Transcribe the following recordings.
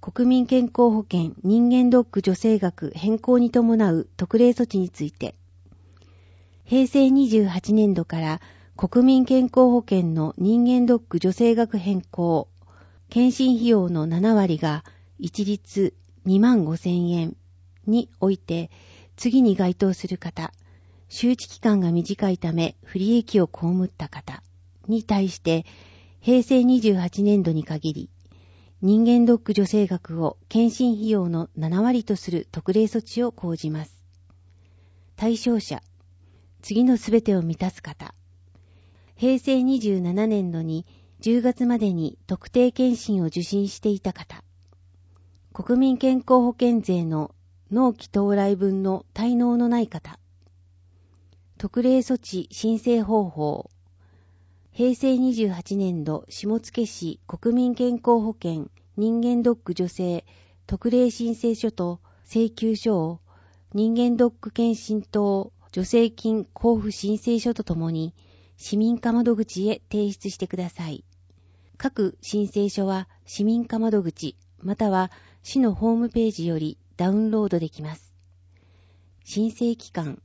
国民健康保険人間ドック助成額変更に伴う特例措置について、平成28年度から国民健康保険の人間ドック助成額変更、検診費用の7割が一律25,000円において、次に該当する方、周知期間が短いため不利益を被った方に対して、平成28年度に限り、人間ドック助成額を検診費用の7割とする特例措置を講じます。対象者、次のすべてを満たす方。平成27年度に10月までに特定検診を受診していた方。国民健康保険税の納期到来分の滞納のない方。特例措置申請方法。平成28年度下野市国民健康保険人間ドック助成特例申請書と請求書を人間ドック検診等助成金交付申請書とともに市民課窓口へ提出してください。各申請書は市民課窓口または市のホームページよりダウンロードできます。申請期間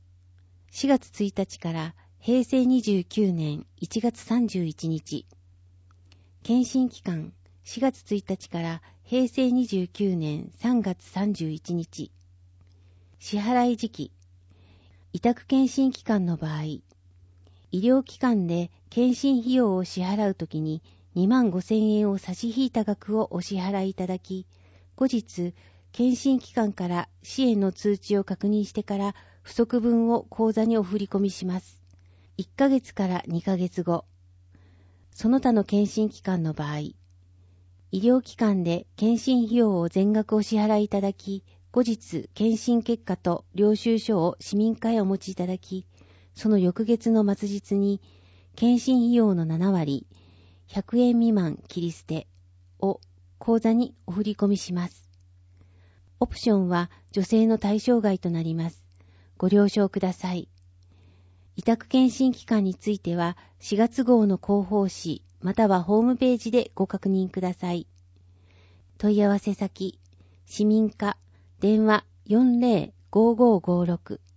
4月1日から平成29年1月31日。検診期間4月1日から平成29年3月31日。支払い時期。委託検診期間の場合、医療機関で検診費用を支払うときに25,000円を差し引いた額をお支払いいただき、後日、検診機関から支援の通知を確認してから不足分を口座にお振り込みします。1ヶ月から2ヶ月後。その他の検診機関の場合、医療機関で検診費用を全額お支払いいただき、後日検診結果と領収書を市民課へお持ちいただき、その翌月の末日に検診費用の7割、100円未満切り捨てを口座にお振り込みします。オプションは助成の対象外となります。ご了承ください。委託検診期間については4月号の広報誌またはホームページでご確認ください。問い合わせ先、市民課、電話405556